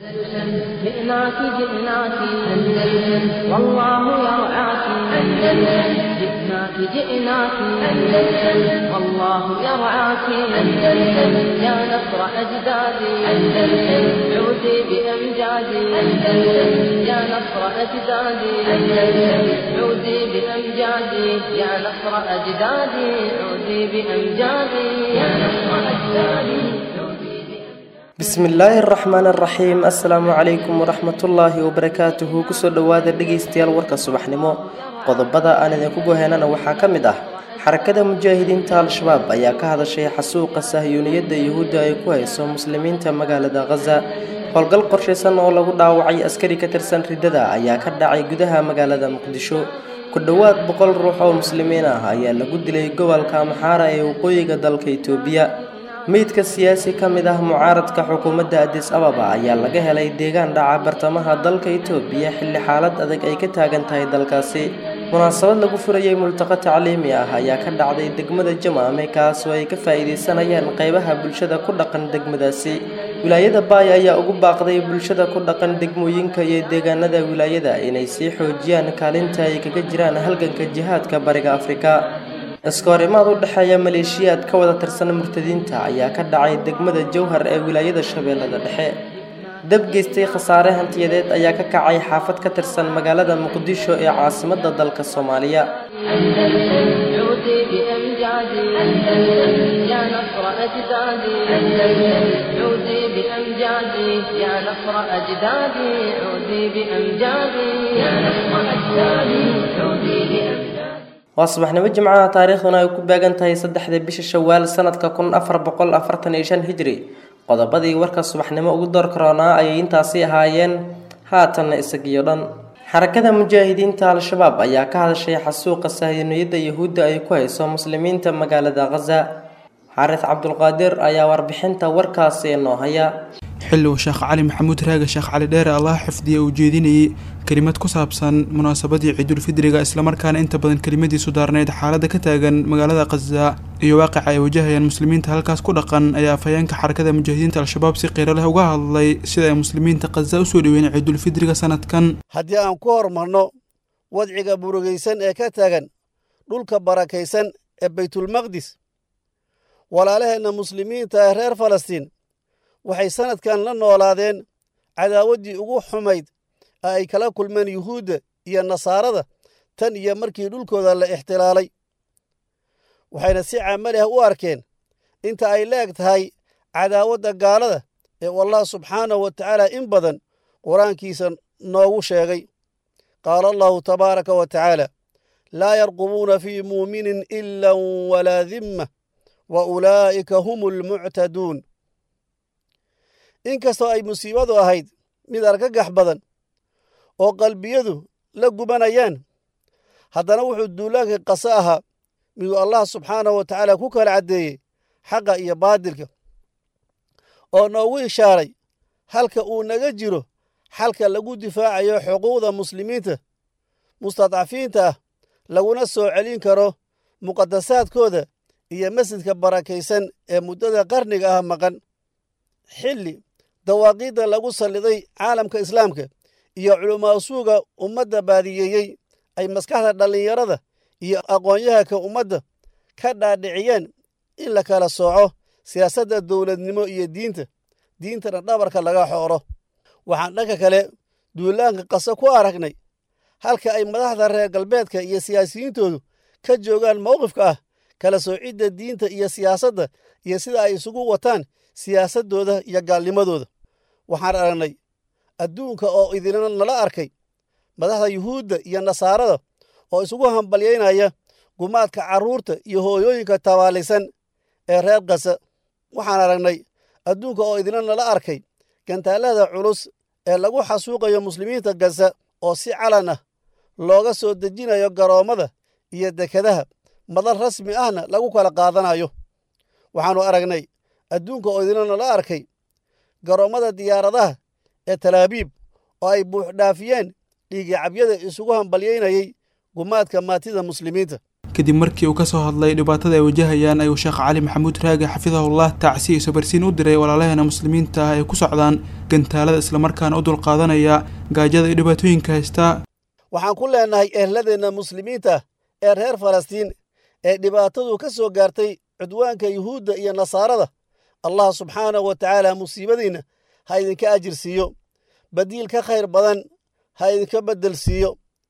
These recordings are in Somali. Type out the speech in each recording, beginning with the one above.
جئناك جئناك أندلس والله يرعاك أندلس جئناك جئناك أندلس والله يرعاك أندلس يا نصر أجدادي أندلس عودي بأمجادي أندلس يا نصر أجدادي أندلس عودي بأمجادي يا نصر أجدادي عودي بأمجادي يا نصر أجدادي. بسم الله الرحمن الرحيم. السلام عليكم ورحمة الله وبركاته. كسر دواد دقيستيال ورك الصباحنمو qodobada aan idinku goheynana waxaa ka mid ah xarakada mujaahidiinta al-shabaab ayaa ka hadashay xasuuqa sahyuuniyadda yahuudda ay ku hayso muslimiinta magaalada Gaza. howlgal qorsheysan oo lagu dhaawacay askari ka tirsan ridada ayaa ka dhacay gudaha magaalada Muqdisho. ku dhawaad 100 ruux oo muslimiin ah ayaa lagu dilay gobolka Amhara ee waqooyiga dalka Itoobiya. meydka siyaasi ka mid ah mucaaradka xukuumadda Addis Ababa ayaa laga helay deegaan dhaca bartamaha dalka Itoobiya xilli xaalad adag ay ka taagan tahay dalkaasi. munaasabad lagu furayay multaqa tacliimi ah ayaa ka dhacday degmada Jamaame kaas oo ay ka faa'iideysanayaan qaybaha bulshada ku dhaqan degmadaasi. wilaayada Baay ayaa ugu baaqday bulshada ku dhaqan degmooyinka iyo deegaanada wilaayada inay sii xoojiyaan kaalinta ay kaga jiraan halganka jihaadka bariga Afrika. iskoorimaad u dhaxeeya maleeshiyaad ka wada tirsan murtadiinta ayaa ka dhacay degmada Jowhar ee wilaayada Shabeellada Dhexe. dab geystay khasaare hantiyadeed ayaa ka kacay xaafad ka tirsan magaalada Muqdisho ee caasimadda dalka Soomaaliya. waa subaxnimo jimcaha taariikhduna ay ku beegan tahay 3 bisha Shawaal sanadka 1445 Hijri. qodobadii warka subaxnimo ugu door karoona ay intaasi ahaayeen haatan isagiyo dhan. xarakada mujaahidiinta al-shabaab ayaa ka hadashay xasuuqa sahyuuniyadda yahuudda ay ku hayso muslimiinta magaalada Gaza. xaaris cabdulqaadir ayaa warbixinta warkaasi noo haya. xilli uu sheekh cali maxamuud raaga sheekh cali dheere allah xifdiye uu jeedinayay kelimad ku saabsan munaasabadii ciidul fidriga islamarkaana inta badan kelimadiisu daarneyd xaaladda ka taagan magaalada Gaza iyo waaqica ay wajahayaan muslimiinta halkaas ku dhaqan ayaa afhayeenka xarakada mujaahidiinta al-shabaab si qiiro leh uga hadlay sida ay muslimiinta Gaza usoo dhaweeyeen ciidul fidriga sanadkan. haddii aan ku hormarno wadciga burugaysan ee ka taagan dhulka barakaysan ee baytulmaqdis, walaalaheenna muslimiinta ee reer Falastiin waxay sanadkan la noolaadeen cadaawaddii ugu xumayd ee ay kala kulmeen yuhuudda iyo nasaarada tan iyo markii dhulkooda la ixtilaalay. waxayna si camali ah u arkeen inta ay leeg tahay cadaawadda gaalada ee Allah subxaanahu wa tacaala in badan qur-aankiisa noogu sheegay. qaala allahu tabaaraka wa tacaala laa yarqubuuna fii muuminin ilan walaa dimma wa ulaa'ika hum lmuctaduun. inkastoo ay musiibadu ahayd mid argagax badan oo qalbiyadu la gubanayaan, haddana wuxuu duulaanka Gaza ahaa miduu Allah subxaanahu wa tacaala ku kala caddeeyey xaqa iyo baadilka, oo noogu ishaaray halka uu naga jiro xalka lagu difaacayo xuquuqda muslimiinta mustadcafiinta ah, laguna soo celin karo muqadasaadkooda iyo masjidka barakaysan ee muddada qarniga ah maqan. xilli dawaaqiidda lagu salliday caalamka islaamka iyo culumaasuuga ummadda baadiyeeyey ay maskaxda dhallinyarada iyo aqoon-yahanka ummadda ka dhaadhiciyeen in la kala sooco siyaasadda dowladnimo iyo diintana dhabarka laga xooro. waxaan dhanka kale duulaanka Gaza ku aragnay halka ay madaxda reer galbeedka iyo siyaasiyiintoodu ka joogaan mowqifka ah kala soocidda diinta iyo siyaasadda iyo sida ay isugu wataan siyaasaddooda iyo gaalnimadooda. waxaan aragnay adduunka oo idinna nala arkay madaxda yuhuudda iyo nasaarada oo isugu hambalyeynaya gumaadka carruurta iyo hooyooyinka tabaalaysan ee reer Gaza. waxaan aragnay adduunka oo idinna nala arkay gantaalada culus ee lagu xasuuqayo muslimiinta Gaza oo si calan ah looga soo dejinayo garoommada iyo dekedaha, madal rasmi ahna lagu kala qaadanayo. waxaannu aragnay adduunka oo idinna nala arkay garoommada diyaaradaha ee Talaabiib oo ay buux dhaafiyeen dhiigii cabyada isugu hambalyeynayay gumaadka maatida muslimiinta. kadib markii uu kasoo hadlay dhibaatada ay wajahayaan ayuu sheekh cali maxamuud raage xafidahullah tacsi iyo sabarsiin u diray walaalaheena muslimiinta ah ee ku socdaan gantaalada islamarkaana u dulqaadanaya gaajada iyo dhibaatooyinka haysta. waxaan ku leenahay ehladeenna muslimiinta ee reer falastiin ee dhibaatadu ka soo gaartay cudwaanka yuhuudda iyo nasaarada, allah subxaanahu wa tacaala musiibadiinna ha idinka ajir siiyo, badiil ka khayr badan ha idinka beddel siiyo.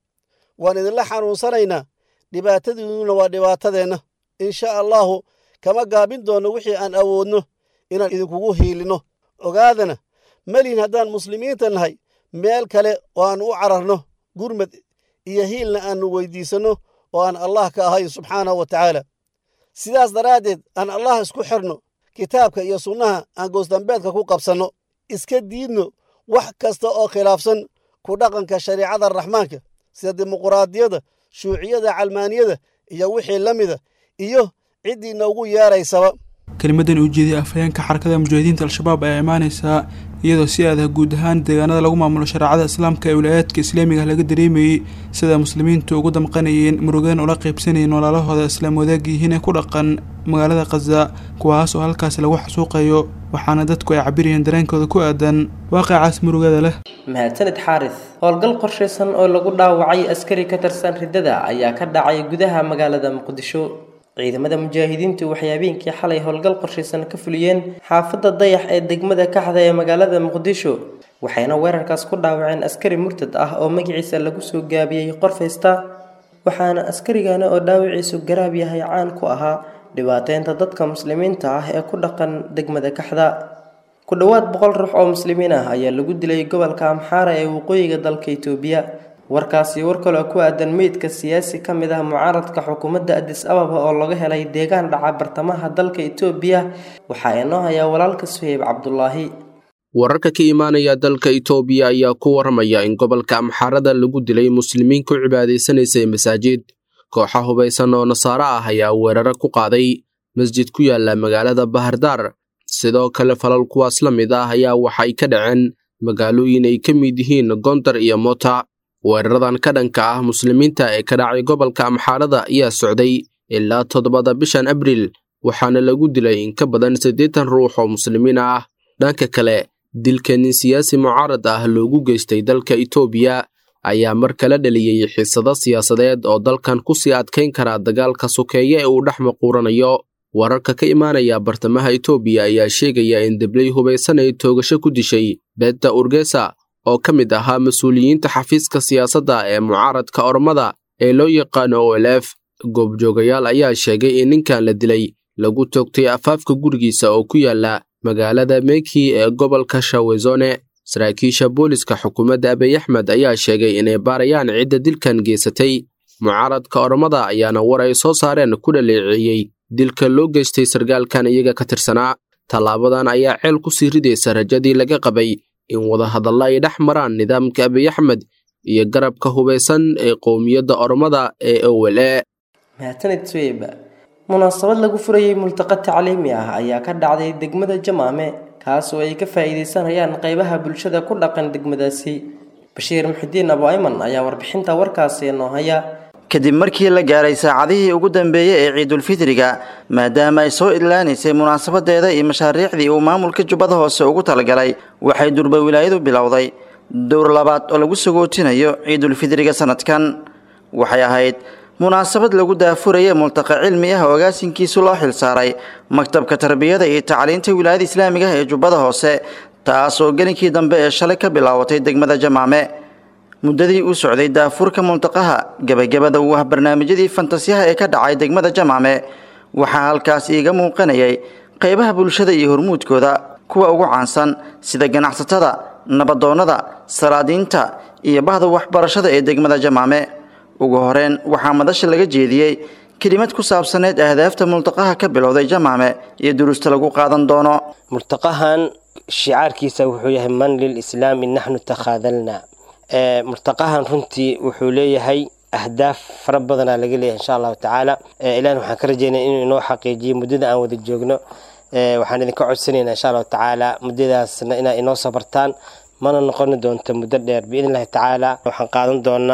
waan idinla xanuunsanaynaa, dhibaatadiinnuna waa dhibaatadeenna. insha allahu kama gaabin doonno wixii aan awoodno inaan idinkugu hiilinno. ogaadana melihin haddaan muslimiinta nahay meel kale oo aan u cararno gurmad iyo hiilna aannu weyddiisanno oo aan allah ka ahayn subxaanahu wa tacaala. sidaas daraaddeed aan allah isku xirno, kitaabka iyo sunnaha aan goosdambeedka ku qabsanno, iska diidno wax kasta oo khilaafsan ku dhaqanka shariicada raxmaanka sida dimuquraadiyadda, shuuciyada, calmaaniyada iyo wixii la mida iyo ciddii noogu yeeraysaba. kelimadan uu jeediyay afhayeenka xarakada mujaahidiinta al-shabaab ayaa imaanaysaa iyadoo si aad guud ahaan deegaanada lagu maamulo shareecada islaamka ee wilayaadka islaamiga laga dareemayay sida muslimiintu ugu damqanayeen murugadan ula qaybsanayeen walaalahooda islaam wadaag yihiin ee ku dhaqan magaalada Gaza, kuwaas oo halkaas lagu xasuuqayo, waxaana dadku ay cabirayeen dareenkooda ku aadan waaqicaas murugada leh. mahadsanid xaaris. howlgal qorshaysan oo lagu dhaawacay askari ka tirsan ridada ayaa ka dhacay gudaha magaalada Muqdisho. ciidamada mujaahidiintu waxay habeenkii xalay howlgal qorshaysan ka fuliyeen xaafadda Dayax ee degmada Kaxda ee magaalada Muqdisho, waxayna weerarkaas ku dhaawaceen askari murtad ah oo magaciisa lagu soo gaabiyay Qorfeysta, waxaana askarigana oo dhaawiciisu garaab yahay caan ku ahaa dhibaateynta dadka muslimiinta ah ee ku dhaqan degmada Kaxda. ku dhawaad 100 ruux oo muslimiin ah ayaa lagu dilay gobolka Amxaara ee waqooyiga dalka Itoobiya. warkaasi war kale ku aadan meydka siyaasi ka mid ah mucaaradka xukuumadda Addis Ababa oo laga helay deegaan dhaca bartamaha dalka Itoobiya waxa inoo haya walaalka Suhayb Cabdullaahi. wararka ka imaanaya dalka Itoobiya ayaa ku waramaya in gobolka Amxaarada lagu dilay muslimiin ku cibaadeysanayay masaajid. kooxo hubaysan oo nasaara ah ayaa weerar ku qaaday masjid ku yaala magaalada Bahardar. sidoo kale falal kuwaas la mid ah ayaa waxay ka dhaceen magaalooyin ay ka mid yihiin Gondar iyo Mota. weeraradan ka dhanka ah muslimiinta ee ka dhacay gobolka Amxaarada ayaa socday ilaa 7 bishan Abriil, waxaana lagu dilay in ka badan 80 ruux oo muslimiin ah. dhanka kale, dilka nin siyaasi mucaarad ah loogu geystay dalka Itoobiya ayaa mar kale dhaliyay xiisado siyaasadeed oo dalkan ku sii adkeyn kara dagaalka sokeeye ee uu dhex maquuranayo. wararka ka imaanaya bartamaha Itoobiya ayaa sheegaya in dablay hubaysan ay toogasho ku dishay Beeta Urgesa oo ka mid ahaa mas'uuliyiinta xafiiska siyaasadda ee mucaaradka Ormada ee loo yaqaan OLF. goobjoogayaal ayaa sheegay in ninkan la dilay lagu toogtay afaafka gurigiisa oo ku yaala magaalada Meki ee gobolka Shawezone. saraakiisha booliska xukuumadda Abiy Ahmed ayaa sheegay inay baarayaan cidda dilkan geysatay. mucaaradka Ormada ayaana war ay soo saareen ku dhaleeceeyay dilka loo geystay sargaalkan iyaga ka tirsanaa. tallaabadan ayaa ceel ku sii ridaysa rajadii laga qabay in wada hadalla ay dhex maraan nidaamka Abiy Ahmed iyo garabka hubaysan ee qowmiyadda Ormada ee OLA. mahadsanid Suhayb. munaasabad lagu furayay multaqa tacliimi ah ayaa ka dhacday degmada Jamaame, kaas oo ay ka faa'iideysanayaan qaybaha bulshada ku dhaqan degmadaasi. Bashiir Muxudiin Abu Ayman ayaa warbixinta warkaasi noo haya. kadib markii la gaaray saacadihii ugu dambeeyay ee Ciidul Fitriga, maadaama ay soo idlaanisay munaasabadeeda iyo mashaariicdii uu maamulka Jubbada Hoose ugu talagalay, waxay durba wilaayadu bilowday dowr labaad oo lagu sagootinayo Ciidul Fitriga sanadkan. waxay ahayd munaasabad lagu daafurayay multaqa cilmi ah oo agaasinkiisu loo xilsaaray maktabka tarbiyada iyo tacliinta wilaayada islaamiga ee Jubbada Hoose, taas oo gelinkii dambe ee shalay ka bilaabatay degmada Jamaame. muddadii uu socday daafurka multaqaha gabagabada uu ah barnaamijyadii fantasiyaha ee ka dhacay degmada Jamaame, waxaa halkaas iiga muuqanayay qaybaha bulshada iyo hormuudkooda kuwa ugu caansan sida ganacsatada, nabadoonnada, salaadiinta iyo bahda waxbarashada ee degmada Jamaame. ugu horeen waxaa madasha laga jeediyey kelimad ku saabsaneed ahdaafta multaqaha ka bilowday Jamaame iyo duruusta lagu qaadan doono. multaqahan shicaarkiisa wuxuu yahay man lil islaami nahnu takhadalna. multaqahan runtii wuxuu leeyahay ahdaaf fara badan laga leeyahay insha Allah taala. ilaahay waxaan ka rajeynayaa inuu inoo xaqiijiyo muddada aan wada joogno. waxaan idinka codsanaynaa insha Allah taala muddadaasna inaa inoo sabartaan, mana noqon doonto muddo dheer biidhnaahi taala. waxaan qaadan doonaa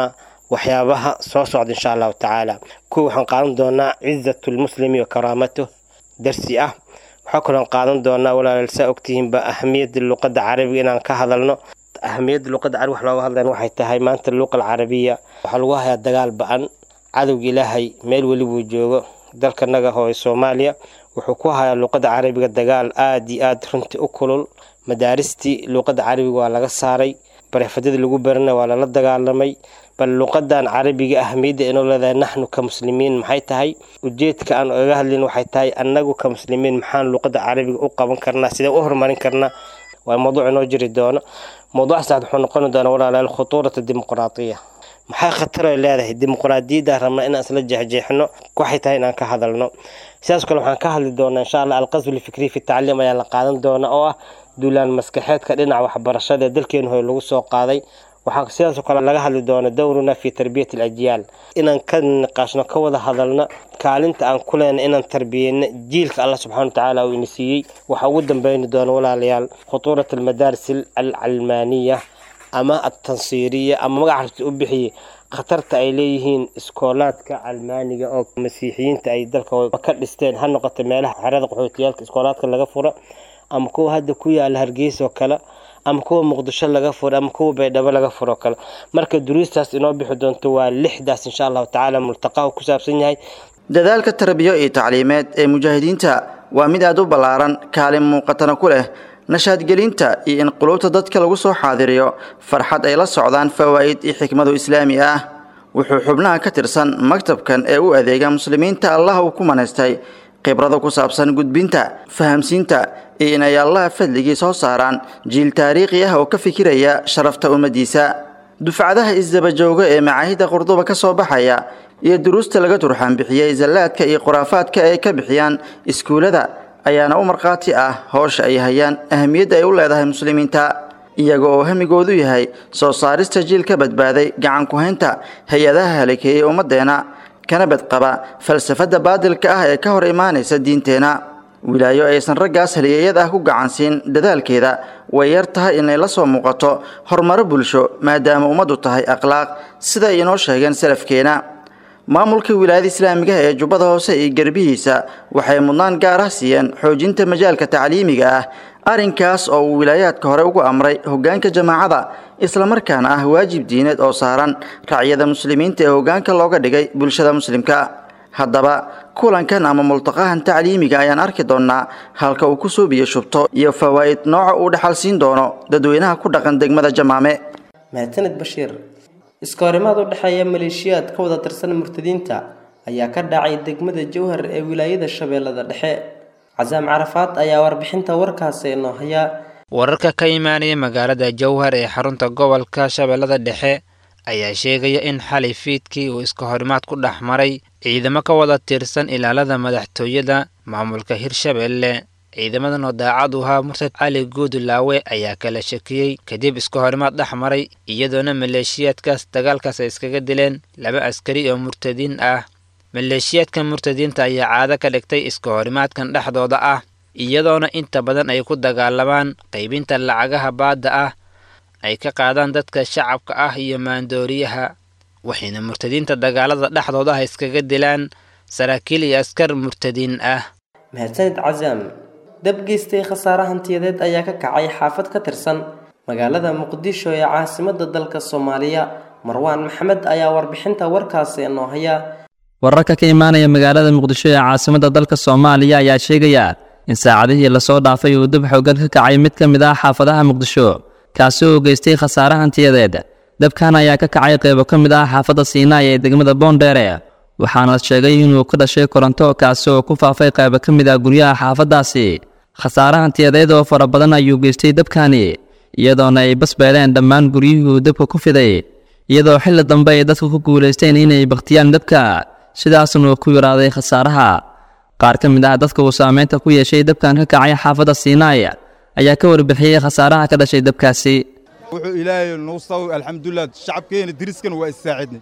waxyaabaha soo socda insha allahu tacaala. kuwa waxaan qaadan doonaa cizatul muslimi wa karaamatuh darsi ah. waxaa kaloo qaadan doonaa walaalayaal saa ogtihiinba ahmiyadda luqadda carabiga inaan ka hadalno. ahmiyadda luqadda carabiga wax looga hadlayna waxay tahay maanta luqal carabiya waxaa lagu hayaa dagaal ba'an. cadowga ilaahay meel walibuu joogo dalkanaga hooyo Soomaaliya wuxuu ku hayaa luqadda carabiga dagaal aad iyo aad runtii u kulul. madaaristii luqadda carabiga waa laga saaray, barefadada lagu barana waa lala dagaalamay. bal luqadan carabiga ahmiyadda inuu leedahay naxnu ka muslimiin maxay tahay? ujeedka aan uga hadlin waxay tahay annagu ka muslimiin maxaan luqadda carabiga u qaban karnaa, sidee u horumarin karnaa? waa mawduuc inoo jiri doono. mawduuc saad wuxuu noqon doonaa walaalayaal khutuurata dimuqraadiya. maxay khatar ay leedahay dimuqraadiyadda? rabnaa inaan isla jeexjeexno waxay tahay inaan ka hadalno. sidaas kale waxaan ka hadli doonaa insha allah alqasbu lfikri fi tacliim ayaa la qaadan doona oo ah duulaan maskaxeedka dhinaca waxbarashada ee dalkeena hore lagu soo qaaday. waxaa sidaas kale laga hadli doona dowruna fi tarbiyat alajyaal, inaan ka niqaashno ka wada hadalno kaalinta aan ku leenahay inaan tarbiyeyno jiilka Allah subhanahu wa ta'ala uu insiiyay. waxa ugu dambeyn doona walaalayaal khutuurat almadaaris alcalmaaniya ama at-tansiiriya ama magaca u bixiyay khatarta ay leeyihiin iskoolaadka calmaaniga oo masiixiyiinta ay dalka ka dhisteen, ha noqoto meelaha xerada qaxootiyaalka iskoolaadka laga furo ama kuwa hadda ku yaala Hargeysa oo kale ama kuwa Muqdisho laga furo ama kuwa Baydhabo laga furo kale. marka duruustaas inoo bixi doonto waa 6daas insha Allah ta'ala multaqaa ku saabsan yahay. dadaalka tarbiyo iyo tacliimeed ee mujaahidiinta waa mid aad u ballaaran, kaalin muuqatana ku leh nashaad gelinta iyo in qulubta dadka lagu soo xaadiriyo farxad ay la socdaan fawaa'id iyo xikmado islaami ah. wuxuu xubnaha ka tirsan maktabkan ee u adeega muslimiinta Allah uu ku manaystay khibrado ku saabsan gudbinta, fahamsiinta iyo in ay Allah fadligii soo saaraan jiil taariikhi ah oo ka fikiraya sharafta ummadiisa. dufcadaha isdaba jooga ee macaahida Qurduba ka soo baxaya iyo duruusta laga turxan bixiyay zallaadka iyo quraafaadka ay ka bixiyaan iskuulada ayaana u marqaati ah hawsha ay hayaan ahmiyadda ay u leedahay muslimiinta, iyaga oo hamigoodu yahay soo saarista jiil ka badbaaday gacan ku haynta hay'adaha halakeeyay ummadeena kana badqaba falsafada baadilka ah ee ka hor imaanaysa diinteena. wilaayo aysan raggaas haliyayad ah ku gacansiin dadaalkeeda way yar tahay inay la soo muuqato horumar bulsho maadaama ummadu tahay akhlaaq sida ay inoo sheegeen salafkeena. maamulka wilaayada islaamiga ee Jubbada Hoose iyo garbihiisa waxay mudnaan gaar ah siiyeen xoojinta majaalka tacliimiga ah, arrinkaas oo uu wilaayaadka hore ugu amray hoggaanka jamaacada isla markaana ah waajib diineed oo saaran racyada muslimiinta ee hoggaanka looga dhigay bulshada muslimka. haddaba kulankan ama multaqahan tacliimiga ayaan arki doonaa halka uu ku soo biyo shubto iyo fawaa'id nooca uu dhaxal siin doono dadweynaha ku dhaqan degmada Jamaame. mahadsanid Bashiir. iskoorimaad u dhaxeeya maleeshiyaad ka wada tirsan murtadiinta ayaa ka dhacay degmada Jowhar ee wilaayada Shabeellada Dhexe. Cazaam Carafaad ayaa warbixinta warkaasi inoo haya. wararka ka imaanaya magaalada Jowhar ee xarunta gobolka Shabeellada Dhexe ayaa sheegaya in xalay fiidkii uu iskoorimaad ku dhaxmaray ciidamo ka wada tirsan ilaalada madaxtooyada maamulka Hirshabeelle. ciidamadan oo daacad u ahaa Murtad Cali Guudlaawe ayaa kala shakiyay kadib iskoorimaad dhaxmaray iyadoona maleeshiyaadkaas dagaalkaas ay iskaga dileen 2 askari oo murtadiin ah. maleeshiyaadka murtadiinta ayaa caado ka dhigtay iskoorimaadkan dhexdooda ah iyadoona inta badan ay ku dagaalamaan qaybinta lacagaha baadda ah ay ka qaadaan dadka shacabka ah iyo maandooriyaha, waxayna murtadiinta dagaalada dhexdooda ah iskaga dilaan saraakiil iyo askar murtadiin ah. mahadsanid Cazaam. dab geystay khasaare hantiyadeed ayaa ka kacay xaafad ka tirsan magaalada Muqdisho ee caasimadda dalka Soomaaliya. Marwaan Maxamed ayaa warbixinta warkaasi inoo haya. wararka ka imaanaya magaalada Muqdisho ee caasimadda dalka Soomaaliya ayaa sheegaya in saacadihii la soo dhaafay uu dab xooggan ka kacay mid ka mid ah xaafadaha Muqdisho kaasi oo geystay khasaare hantiyadeed. dabkan ayaa ka kacay qaybo ka mid ah xaafadda Siinay ee degmada Boondheere, waxaana la sheegay inuu ka dhashay koronto kaasi oo ku faafay qaybo ka mid ah guryaha xaafadaasi. khasaare hantiyadeed oo fara badan ayuu geystay dabkani iyadoona ay basbeeleen dhammaan guryihii dabka ku fiday, iyadoo xilli dambe ay dadku ku guuleysteen inay baktiyaan dabka, sidaasna uu ku yaraaday khasaaraha. qaar ka mid ah dadka uu saameynta ku yeeshay dabkan ka kacay xaafadda Siinay ayaa ka warbixiyay khasaaraha ka dhashay dabkaasi. wuxuu ilaahay noo soo alxamdulillah shacabkeena diriskan waa isaacidnay.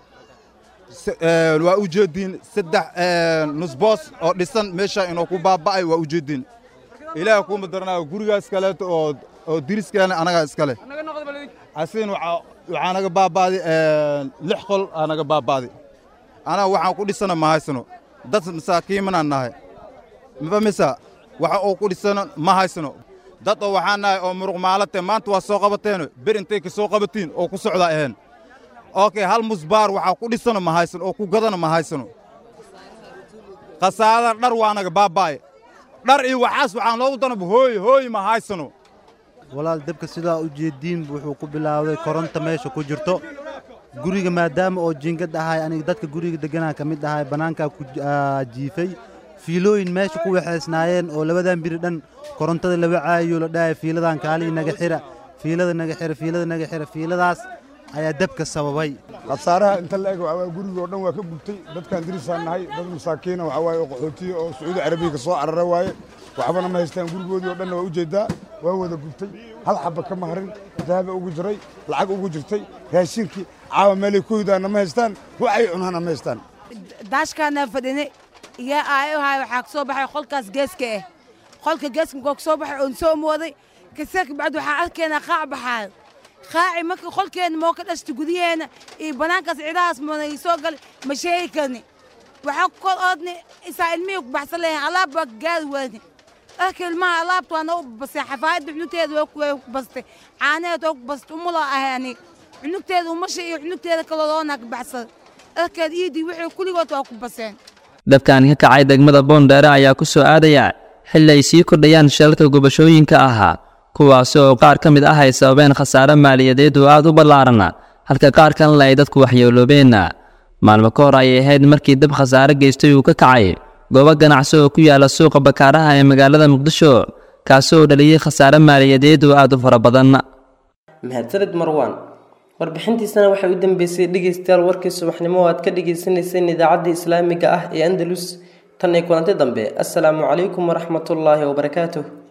waa u jeedin 3 nusboos oo dhisan meesha inoo ku baaba'ay waa u jeedin. ilaahay ku madarnaa gurigaas kale oo diriskan anaga iskale. asiin waxa waxaa naga baaba'day 6 qol aa naga baaba'day anaa waxaan ku dhisana ma haysano dad masaakiimanaan nahay mafahmaysaa waxa uu ku dhisana ma haysano dad oo waxaan nahay oo muruq maalate maanta waa soo qabateeno bir intay ka soo qabatiin oo ku socda aheen okay hal musbaar waxaa ku dhisana ma haysano oo ku gadana ma haysano khasaarada dhar waa naga baaba'ay dhar iyo waxaas waxaan loogu danab hooy ma haysano walaal dabka sidaa u jeediin wuxuu ku bilaawday koronto meesha ku jirto guriga maadaama oo jiingad ahay aniga dadka guriga deganaa ka mid ahay bannaankaa ku jiifay fiilooyin meesha ku waxaysnaayeen oo labadan biri dhan korontada laba caayo la dhahay fiiladan kaalii naga xira fiiladaas ayaa dabka sababay khasaaraha inta la eg waxaa guriga oo dhan waa ka gubtay dadkan dirisaan nahay dad masaakiina waxaa waaye oo qaxootiya oo sacuudi carabiya ka soo carara waaye waxbana ma haystaan gurigoodii oo dhanna waa u jeedaa waa wada gubtay hal xabba kama harin dahaba ugu jiray lacag ugu jirtay raashinkii caawa meelay ku hidaanna ma haystaan waxay cunaana ma haystaan daashkaana fadhinay iyo aayahay waxaa ka soo baxay qolkaas geeska ah qolka geeska markuu ka soo baxay oon soo mooday kasek bacd waxaa arkeenaa qaac baxaayo qaaci markii qolkeena moo ka dhashta gudaheena iyo bannaankaas cidahaas moonay soo galay ma sheegi karni waxaa ku kor oodni isaa ilmihii ku baxsan leeyahay alaab baa gaari waani dharka ilmaha alaabta waana u bastay xafaayadda cunugteeda way ku bastay caanaheed oo ku bastay umula ahay aniga cunugteeda umasha iyo cunugteeda kaloo loonaa ka baxsan dharkeed iidii wixii kulligood waa ku baseen dabkan ka kacay degmada Boondheere ayaa ku soo aadaya xilli ay sii kordhayaan shilalka gubashooyinka ahaa kuwaas oo qaar ka mid ah ay sababeen khasaare maaliyadeed oo aad u ballaaran halka qaar kalena ay dadku waxyeeloobeen maalmo ka hor ayay ahayd markii dab khasaare geystay uu ka kacay goobo ganacsi oo ku yaala suuqa bakaaraha ee magaalada Muqdisho kaas oo dhaliyay khasaare maaliyadeed oo aad u fara badan mahadsanid Marwan warbixintiisana waxay u dambeysay dhageystayaal warkii subaxnimo oo aad ka dhageysanayseen idaacadda Islaamiga ah ee Andalus tan ay kulantay dambe assalaamu calaykum waraxmatullaahi wabarakaatuh